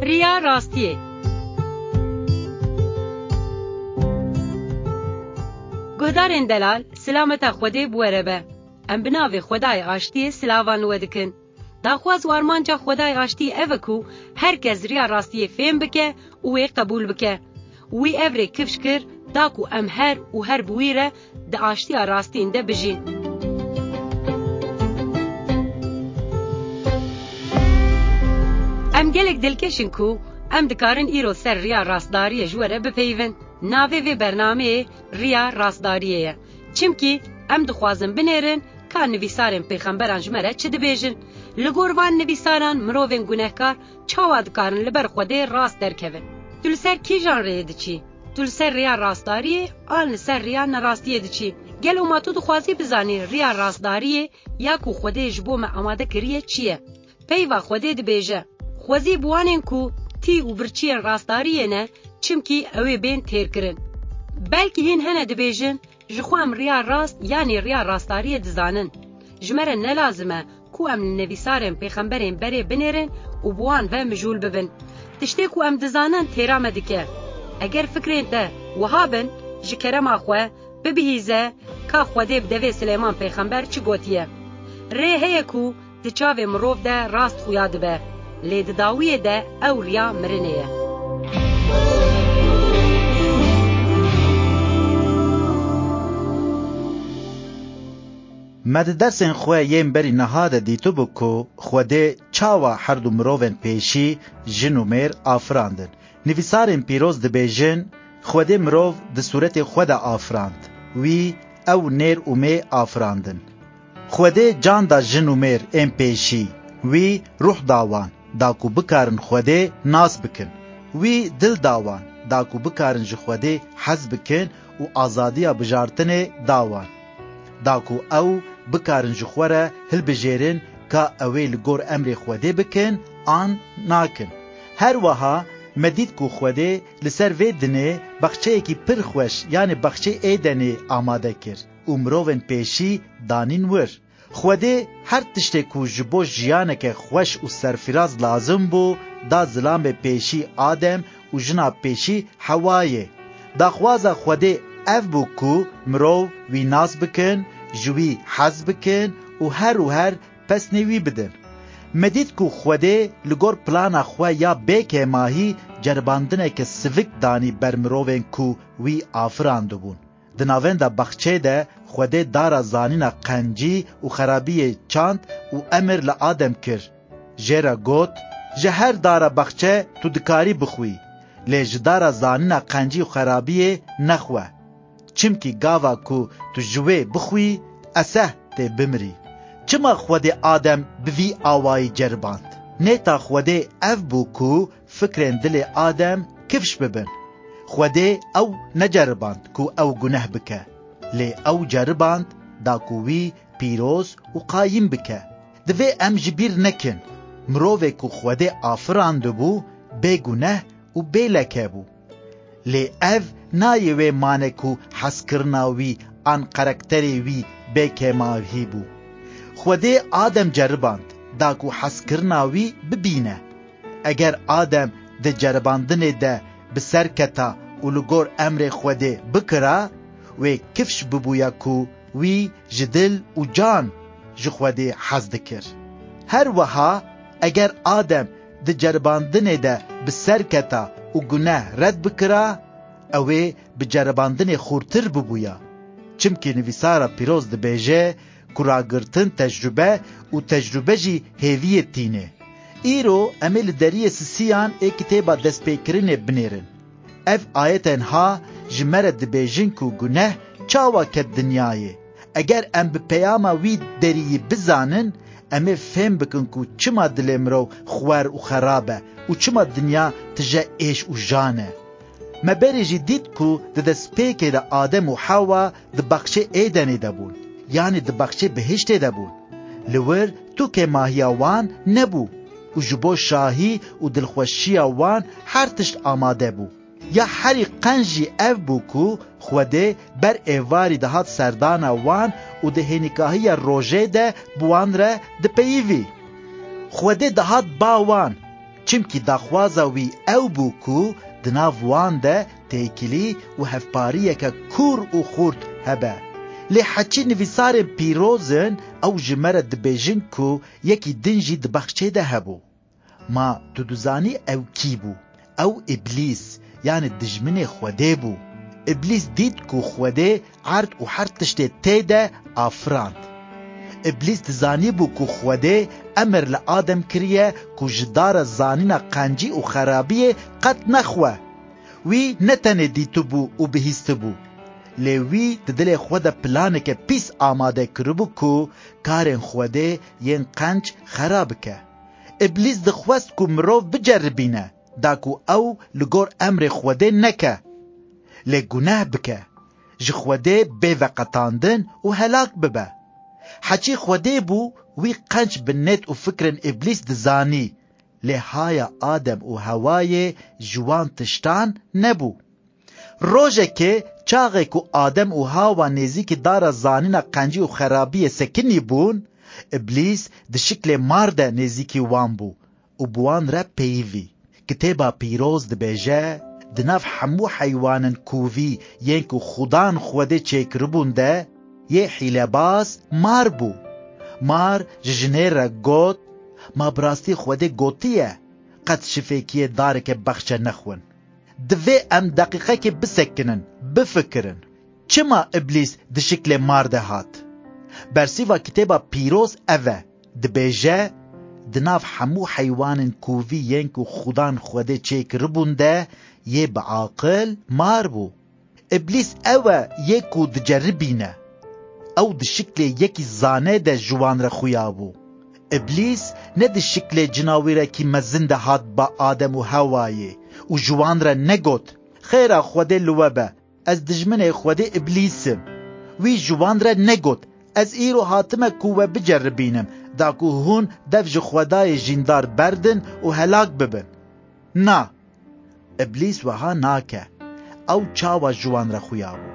ریا راستیه. گهدارین دلال سلامت خوده بوره به. ام بناوی خدای آشتی سلاوان ودکن. داخواز وارمانجا خدای آشتی اوکو هر کس ریا راستیه فهم بکه اوی قبول بکه. وی اوری کفش کر داکو ام هر بویره دا آشتی راستین ده بجین. ام گلک دلکشن کو ام دکارن ایرو سر ریا راستداری جوره بپیون. ناوی وی برنامه ریا راستداریه. چمکی ام دخوازن بنیرن که نویسارن پیغمبران جمره چه دبیجن. لگوروان نویساران مروفن گناهکار چاواد کارن لبر خوده راست درکون. تول سر کی جان ریه دچی؟ تول سر ریا راستداریه آن سر ریا نراستیه دچی. گلو ما تو دخوازی بزانی ریا راستداریه یا کو خوده جبو ما آماده کریه چیه؟ پیوا خوده دبیجه. خوازی بوانن کو تی و برچی راستداریه نه چمکی اوی بین تیر کرن. بلکه هین هنه دبیجن جخوام ریا راست یعنی ریا راستداریه دزانن. جمره نلازمه کو ام نویسارن پیغمبرین بره بنیرن و بوان و مجول ببن. تشتی کو ام دزانن تیرامه دکه. اگر فکرین ده وهابن جکرم آخوه ببهیزه که خوده بدوی سلیمان پیغمبر چی گوتیه. ره هیه کو دچاوه مروف ده راست خویاد به. لید داویه ده او ریا مرنه. مد درسن خواه یم بری نهاده دیتو بکو خوده چاوا هر دو مروون پیشی جن و میر آفراندن. نویسارن پیروز دبیجن خوده مروو ده صورت خود آفراند. وی او نیر و می آفراندن. خوده جان دا جن و میر ام پیشی. وی روح داوان داکو بکارن خوده ناس بکن. وی دل داوان داکو بکارن جو خوده حز بکن و آزادیا بجارتن داوان. داکو او بکارن جو خوره هل بجیرن که اوی لگور امر خوده بکن آن ناکن. هر وها مدید کو خوده لسر ویدنه بخچه کی پر خوش یعنی بخچه ایدنه آماده کر. امروون پیشی دانین ور. خوده هر تشته کو جبو جیانه که خوش و سرفراز لازم بو دا ظلام پیشی آدم و جنا پیشی حوایه. دا خوازا خوده اف بو کو مرو وی ناس بکن جوی حز بکن و هر پس نوی بدن. مدید کو خوده لگور پلانا خواه یا بیکه ماهی جرباندنه که سوک دانی بر مروون کو وی آفراندو بون. دناوین دا بخچه ده خوده دارا زانینا قنجی و خرابی چاند و امر لآدم کر. جیرا گوت جهر دارا بخچه تو دکاری بخوی لیج دارا زانینا قنجی و خرابی نخوه. چمکی گاوا کو تو جوه بخوی اسه ته بمری. چما خوده آدم بوی آوائی جرباند. نیتا خوده اف بو کو فکرین دل آدم کفش ببن. خوده او نجرباند کو او گناه بکه. لی او جرباند دا کووی پیروز و قایم بکه. دوی ام جبیر نکن. مرووه کو خوده آفراند بو بے گناه و بے لکه بو. لی اف نایوه مانه کو حس کرناوی آن قرکتری وی بے کماوی بو. خوده آدم جرباند دا کو حس کرناوی ببینه. اگر آدم ده جرباندنه ده بسر کتا و لگور امر خوده بکره و کفش ببویا کو وی جدل و جان جخوده حز دکر. هر وها اگر آدم ده جرباندنه ده بسر کتا و گناه رد بکره اوه بجرباندنه خورتر ببویا. چمکی نویسارا پیروز ده بیجه کراگرتن تجربه و تجربه جی هیویه تینه. ایرو امیل دریه سیان کتابا دست پیکرین بنیرن. اف آیتن ها جمره ده بیجن کو گناه چاوا کد دنیایه. اگر ام به پیاما وی دریه بزانن امه فهم بکن کو چما دلمرو خوار و خرابه و چما دنیا تجا ایش و جانه. مبرجی دید کو ده دست پیکه ده آدم و حوا ده بخشه ایدنه ده بون. یعنی ده بخشه بهشته ده بون. لور تو که ماهیاوان نبو و جبو شاهی و دلخوشی وان هر تشت آماده بو. یا هری قنجی او بو کو خوده بر ایواری ده هات سردان وان و ده هنکاهی روژه ده بوان را ده پیوی. خوده ده هات باوان چمکی داخوازا وی او بو کو دناو وان ده تیکلی و هفپاریه که کور و خورد هبه. لی حچی نویسار پیروزن او جمره دبیجن کو یکی دنجی دبخچه ده هبو. ما تو دوزانی او کی بو؟ او ابلیس، یعنی دجمن خوده بو. ابلیس دید کو خوده عرض و هر تشته تیده آفراند. ابلیس دزانی بو کو خوده امر لآدم کریه کو جدار زانینا قنجی و خرابیه قد نخوه. وی نتنه دیتو بو و بهیست بو. لیوی ددل خوده پلانه که پیس آماده کربو کو کارن خوده ین قنج خراب که. ابلیس دخواست کو مروف بجربینه دا کو او لگور امر خوده نکه. لی گناه بکه. جخوده به وقتاندن و هلاک ببه. حچی خوده بو وی قنج بنت و فکرن ابلیس دزانی. لی های آدم و هوای جوان تشتان نبو. روژه که چاقه کو آدم و هوا نزیک دار زانینا قنجی و خرابی سکنی بون، ابلیس ده شکل مرده نزیکی وان بو و بوان را پیوی. کتابا پیروز ده بیجه دناف همو حیوانن کووی ینکو خودان خوده چیکر بونده یه حیلباز مار بو. مار جنه را گوت ما براستی خوده گوتیه قد شفیکیه داره که بخشه نخون. دوی ام دقیقه که بسکنن بفکرن چما ابلیس ده شکل مار ده هات. برسی و کتابا پیروز اوه ده بیجه دناف همو حیوانن کووی ینکو خودان خوده چیکر بونده یه بعاقل مار بو. ابلیس اوه یکو دجربینه او ده شکل یکی زانه ده جوان را خویا بو. ابلیس نه ده شکل جناویره کی مزنده هات با آدم و هوایه و جوان را نگوت خیره خوده لوبه از دجمن خوده ابلیسم. وی جوان را نگوت از ایرو حاتمه کوه بجربینم داکو هون دفج خودای جیندار بردن و هلاک ببن. نا، ابلیس وها ناکه او چاوا جوان را خویابو.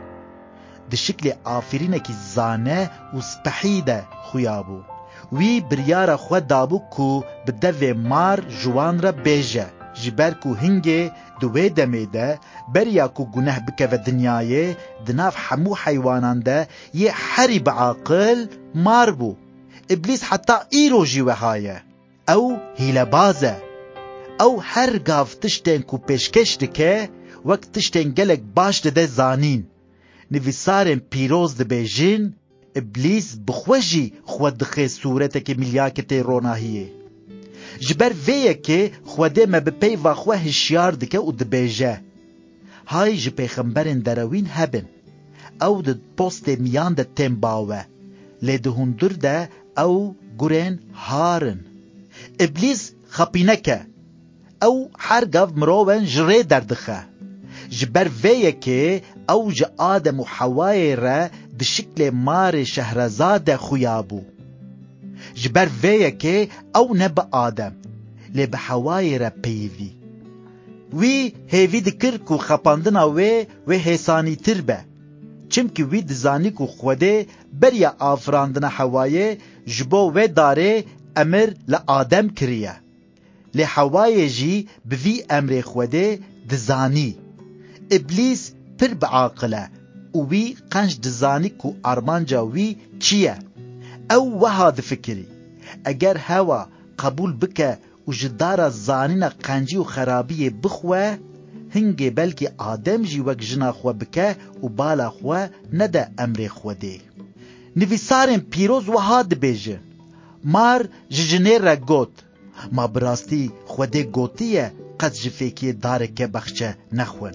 ده شکل آفرینه کی زانه و سپحیده خویابو. وی بریار خود دابو کو بدو مار جوان را بیجه جبر کو هنگه دوی دمیده بریا کو گناه بکه و دنیای دناف همو حیوانان ده یه حری بعاقل مار بو. ابلیس حتی ایرو جیوه هایه او هیله بازه او هر گاف تشتین کو پیشکش دکه وقت تشتین گلک باش ده زانین. نویسارن پیروز ده بیجین ابلیس بخوشی خود دخه صورت که ملیاکت روناهیه. جبر ویه که خوده مبپی و خواه هشیار دکه و دبیجه های جی پیغمبرن دروین هبن او ده پوست میان ده تیم باوه لی ده هندر ده او گرین هارن. ابلیس خپینکه او هر گاو مروون جره دردخه. جبر ویه که او جه آدم و حوای را ده شکل مار شهرزاد خویابو. جبر ویه که او نبا آدم لی به حوای را پیوی. وی هیوی دکر کو خپاندنا وی حسانی تر به چمکی وی دزانی کو خوده بریا آفراندنا حوای جبو وی داره امر لآدم کریه. لی حوای جی بوی امر خوده دزانی. ابلیس پر بعاقله و وی قنج دزانی کو ارمانجا وی چیه او وها دفکری اگر هوا قبول بکه و جدار زانینا قنجی و خرابی بخواه هنگه بلکه آدم جی وک جنا خو بکه و بالا خو نده امر خوده. نویسارن پیروز وها دبیجه مار ججنه را گوت ما براستی خوده گوتیه قد جفیکی داره که بخشه نخون.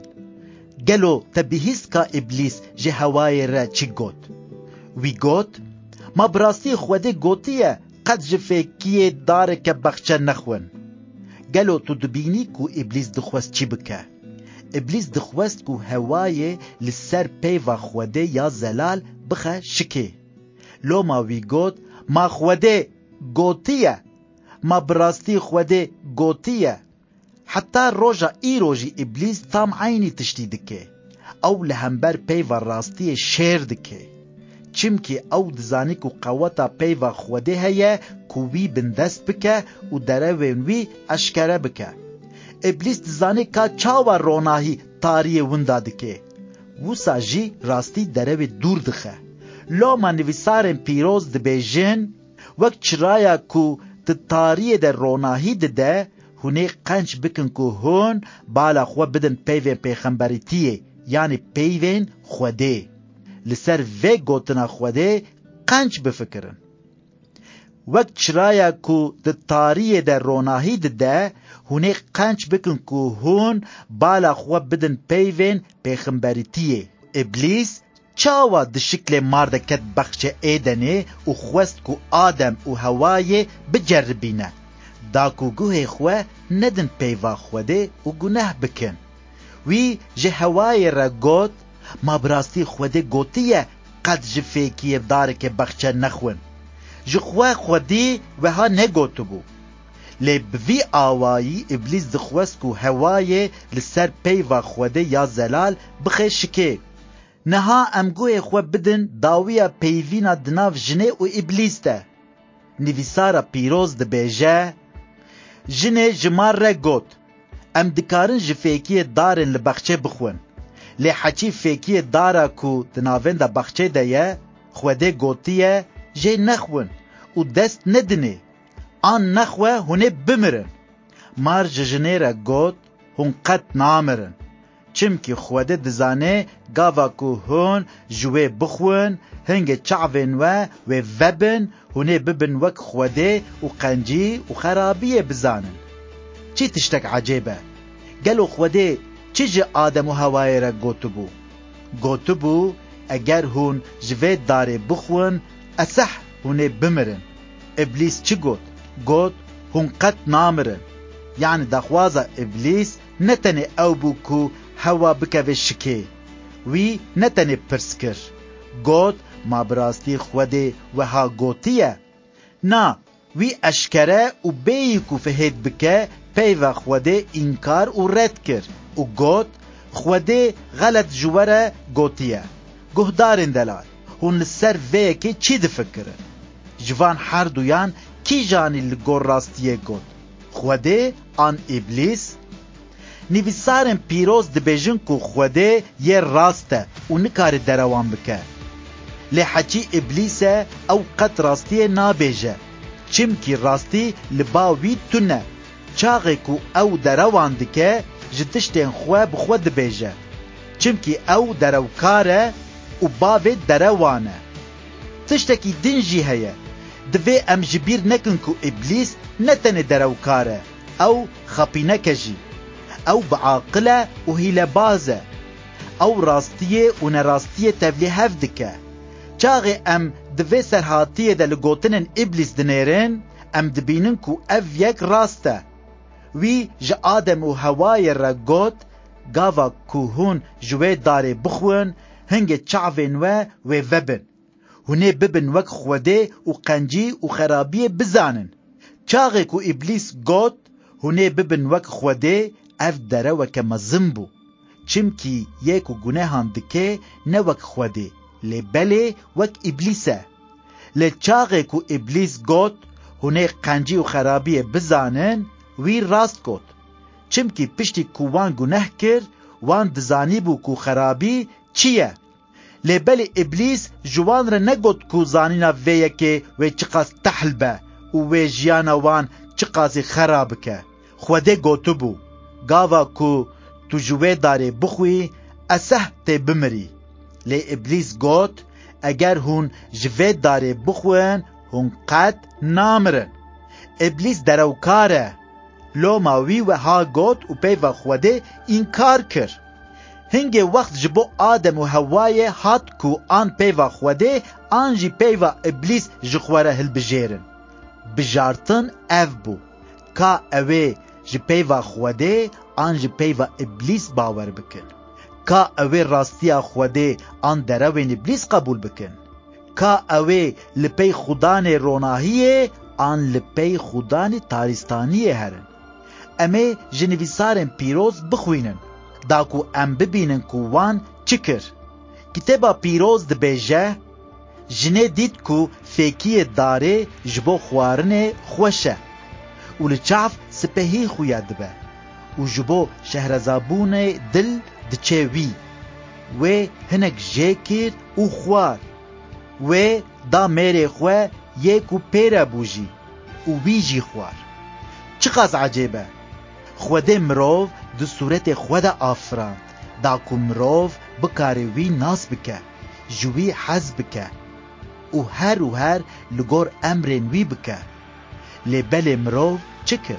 گلو تبهیست که ابلیس جه هوای را چی گوت؟ وی گوت ما براستی خوده گوتیه قد جفیکی داره که بخشه نخون. گلو تو دبینی کو ابلیس دخواست چی بکه؟ ابلیس دخواست کو هوای لسر پی و خوده یا زلال بخه شکه. لو ما وی گوت ما خوده گوتیه ما براستی خوده گوتیه. حتی روژا ای روژی ابلیس تام عینی تشتی دکه او لهمبر پی و راستی شیر دکه چمکی او دزانی کو قوتا پیوا خوده هیه کو وی بندست بکه و دروین وی اشکره بکه. ابلیس دزانی که چاوا روناهی تاریه وندا دکه. وسا جی راستی دروی دور دخه. لوما نویسارن پیروز دبیجن وقت چرایا کو تاریه در روناهی ده هونه قنچ بکن که هون بالا خوا بدن پیوین پیغمبریتیه یعنی پیوین خوده لسر وی گوتنا خوده قنچ بفکرن. وقت چرایا که تاریه در روناهی ده هونه قنچ بکن که هون بالا خوا بدن پیوین پیغمبریتیه. ابلیس چاوا ده شکل مارده کت بخش ایدنه و خواست که آدم و هوای بجربینه دا کو گوه خواه ندن پیوا خوده و گناه بکن. وی جه هوای را گوت ما براستی خوده گوتیه قد جه فیکیه داره که بخچه نخون. جه خواه خودی و ها نگوتو بو. لی بوی آوایی ابلیس دخواست که هوای لسر پیوا خوده یا زلال بخی شکه. نها امگوه خواه بدن داویا پیوینا دناف جنه و ابلیس ده. نویسارا پیروز ده بیجه جنه جمار را گوت ام دکارن جفیکی دارن لبخچه بخون لی حچی فیکی دارا کو دناوین دا بخچه ده یه خوده گوتیه جه نخون و دست ندنه آن نخوه هونه بمرن. مار جنه را گوت هون قد نامرن چمکی خوده دزانه گاوا کو هون جوه بخون هنگ چعوین و وبن هونه ببن وک خوده و قنجی و خرابیه بزانن. چی تشتک عجیبه؟ گلو خوده چی جه آدم و هوای را گوتو بو اگر هون جوه داره بخون اسح هونه بمرن. ابلیس چی گوت هون قد نامرن یعنی دخوازه ابلیس نتنه او بو کو هوا بکوه شکه وی نتنه پرسکر گوت ما براستی خوده و ها گوتیه نا وی اشکره و بیکو فهید بکه پیوه خوده انکار و رد کر و گوت خوده غلط جوره گوتیه گهدارن دلال هون لسر ویه که چی دفکره جوان هر دویان کی جانی لگور راستیه گوت خوده آن ابلیس. نویسارن پیروز دبیجن که خوده یه راسته و نکار دروان بکه لی حچی ابلیسه او قد راستی نابیجه چمکی راستی لباوی تونه چاقی که او دروان دکه جتشتین خواه بخواه دبیجه چمکی او دروکاره و باوی دروانه. تشتکی دنجی هیه دوی ام جبیر نکن که ابلیس نتنه دروکاره او خپینه کجی او بعاقله و هیله بازه او راستیه و نراستیه تبلیه هفدکه چاقی ام دوی سرحاتیه ده لگوتنن ابلیس دنیرن ام دبینن کو اف یک راسته وی جا آدم و هوای را گوت گاوا کو هون جوه داره بخون هنگ چعوین و وبن هونه ببن وک خوده و قنجی و خرابیه بزانن. چاقی کو ابلیس گوت هونه ببن وک خوده اف داره وک مزنبو چمکی یکو گناهان دکه نه وک خوده لی بله وک ابلیسه. لی چاقی کو ابلیس گوت هونه قنجی و خرابیه بزانن وی راست گوت چمکی پشتی کو وان گناه کر وان دزانی بو کو خرابی چیه لی بله ابلیس جوان را نگوت کو زانینا ویه که وی چقاس تحلبه و وی جیانا وان چقاسی خراب که خوده گوتو بو گاوا کو تو جوه داره بخوی اسه تی بمری. لی ابلیس گوت اگر هون جوه داره بخوین هون قد نامرن. ابلیس دروکاره لو ماوی و ها گوت و پیو خوده انکار کر هنگه وقت جبو آدم و هوای هات کو آن پیو خوده آن جی پیو ابلیس جخواره هل بجیرن بجارتن اف بو کا اوه جی پیو خوده آن جی پیو ابلیس باور بکن کا اوه راستی خوده آن دروین ابلیس قبول بکن کا اوه لپی خدان روناهیه آن لپی خدان تاریستانیه هرن امه جنویسارن پیروز بخوینن داکو ام ببینن کو وان چکر کتابا پیروز دبیجه جنه دید کو فیکی داره جبو خوارنه خوشه و لچاف سپهی خوید به و جبو شهرزابون دل دچوی و هنک جکر و خوار و دا میره خواه یکو پیره بوجی و بیجی خوار. چقدر عجیبه خوده مروف دو صورت خوده آفراند دا کو مروف بکاره وی ناس بکه جوی حز بکه و هر لگور امرین وی بکه لبل مروف چکر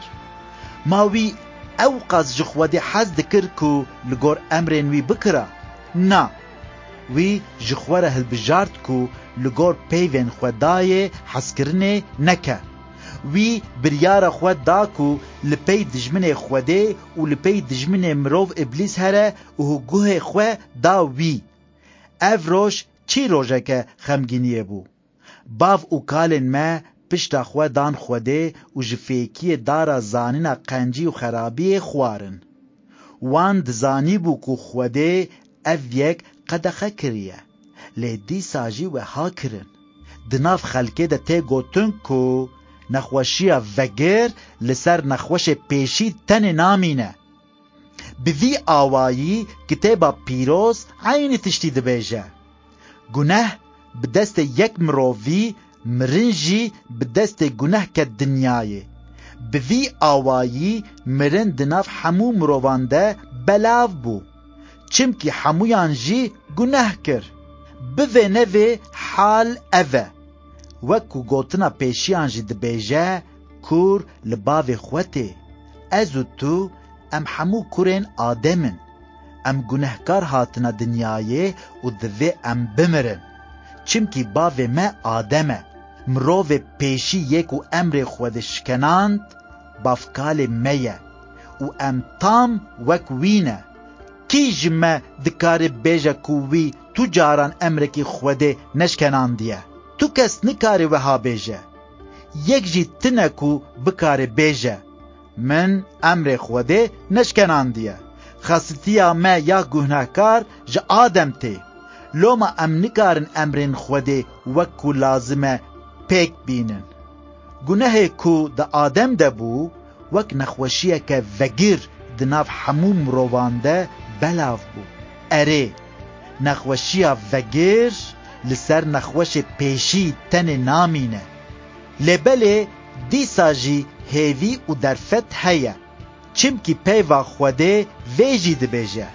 ماوی او قاز جخوده حز دکر کو لگور امرین وی بکره نا وی جخوره هلبجارد کو لگور پیوین خودای حز کرنه نکه وی بریار خود دا کو لپی دجمن خوده و لپی دجمن مروف ابلیس هره و گوه خود دا وی اف روش چی روشه که خمگینیه بو باف و کالن ما پشتا خود دان خوده و جفیکی دارا زانینا قنجی و خرابی خوارن وان دزانی بو کو خوده اف یک قدخه کریه لیدی ساجی و ها کرن دناف خلکه ده ته گوتن کو نخوشی وگر لسر نخوش پیشی تن نامینه بوی آوایی کتابا پیروز عین تشتی دبیجه گناه بدست یک مرووی مرنجی بدست گناه که دنیای بوی آوایی مرن دناف همو مرووانده بلاو بو چمکی همویان جی گناه کر بوی نوی حال اوه وکو گوتنا پیشیان جی دبیجه کور لباو خوته ازو تو ام همو کورین آدمن ام گنهکار هاتنا دنیای و دوی ام بمرن چمکی باو ما آدمه مروو پیشی یکو امر خود شکناند بافکال میه و ام تام وکوینه کی جمع دکار بیجه کووی تو جاران امرکی خود نشکناندیه تو کس نکاری وها بیجه یک جی تنکو بکاری بیجه من امر خوده نشکناندیه خاصتیا ما یا گناهکار جا آدم تی لوما ام نکارن امرین خوده وکو لازمه پیک بینن گناه کو دا آدم ده بو وک نخوشیه که وگیر دناف هموم روانده بلاف بو اره نخوشیه وگیر لسر نخوش پیشی تن نامینه لبله دیسا جی هیوی و درفت هیا چمکی پیوا خوده ویجی دبیجه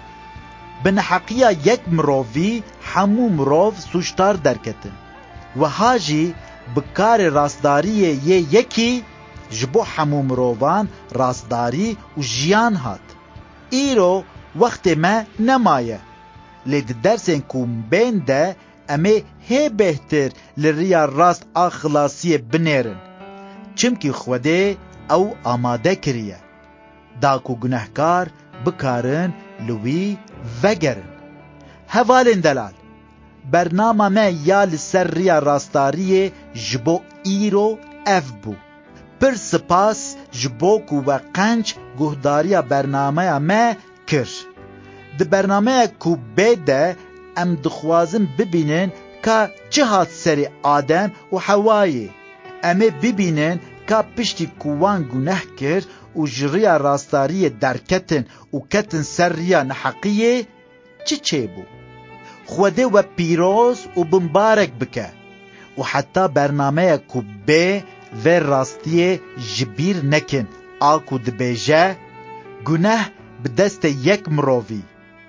بنحقیه یک مرووی همو مروو سوشتار درکتن و هاجی بکار راستداری یکی جبو همو مرووان راستداری و جیان هات ایرو وقت ما نمایه لید درسن کم بین ده امی هی بهتر لریا راست آخلاصی بنیرن چمکی خوده او آماده کریه داکو گناهکار بکارن لوی وگرن حوالن دلال برنامه ما یا لسر ریا راستاری جبو ایرو اف بو پر سپاس جبو کو و قنج گهداری برنامه ما کر ده برنامه کو بیده ام دخوازم ببینن که چه هات سری آدم و حوایی امه ببینن که پشتی کوان گناه کر و جریا راستاری درکتن و کتن سر ریا نحقیه چه بو خوده و پیروز و بمبارک بکه و حتی برنامه کو بی و راستی جبیر نکن آکو دبیجه گناه بدست یک مرووی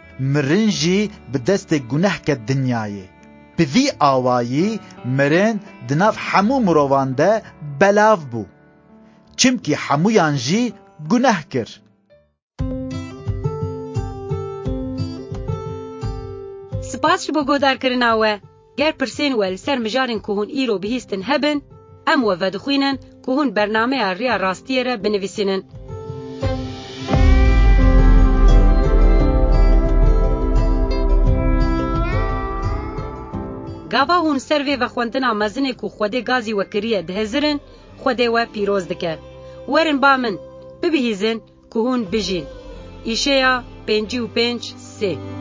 مرنجی بدست گناه که دنیای بوی آوایی مرن دناف همو مرووانده بلاو بو چمکی همویان جی گناه کر سپاس شبو گودار کرناوه گر پرسین ول سر مجارن کهون ایرو بهیستن هبن ام و ودخوینن کهون برنامه ریا راستیه را بنویسینن گاوا هون سروی و خوندنا مزنه کو خوده گازی و کریه دهزرن خوده و پیروز دکه ورن با من ببهیزن که هون بجین ایشیا 55 3